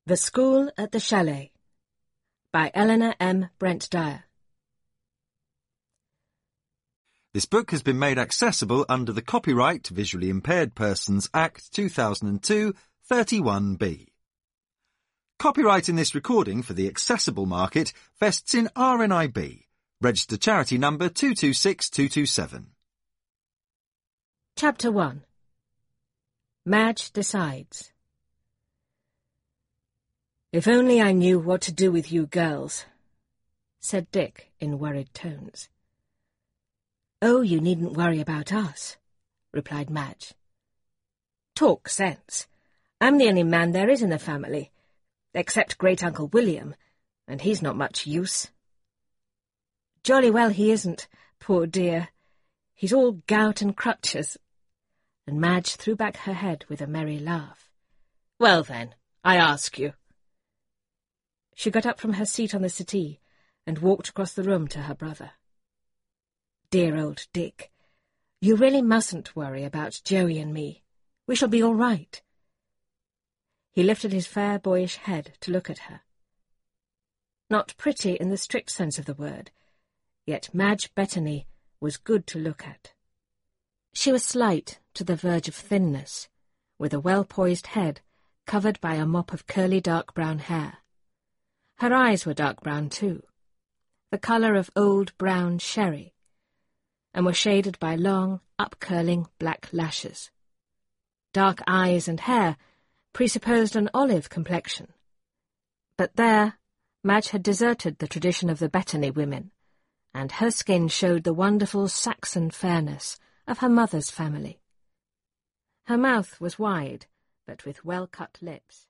The School at the Chalet by Eleanor M. Brent Dyer. This book has been made accessible under the Copyright to Visually Impaired Persons Act 2002, 31B. Copyright in this recording for the accessible market vests in RNIB, registered charity number 226227. Chapter 1. Madge Decides. "If only I knew what to do with you girls," said Dick in worried tones. "Oh, you needn't worry about us," replied Madge. "Talk sense. I'm the only man there is in the family, except Great-Uncle William, and he's not much use." "Jolly well he isn't, poor dear. He's all gout and crutches." And Madge threw back her head with a merry laugh. "Well then, I ask you." She got up from her seat on the settee and walked across the room to her brother. "Dear old Dick, you really mustn't worry about Joey and me. We shall be all right." He lifted his fair boyish head to look at her. Not pretty in the strict sense of the word, yet Madge Bettany was good to look at. She was slight to the verge of thinness, with a well-poised head covered by a mop of curly dark brown hair. Her eyes were dark brown too, the colour of old brown sherry, and were shaded by long, up-curling black lashes. Dark eyes and hair presupposed an olive complexion. But there, Madge had deserted the tradition of the Bettany women, and her skin showed the wonderful Saxon fairness of her mother's family. Her mouth was wide, but with well-cut lips.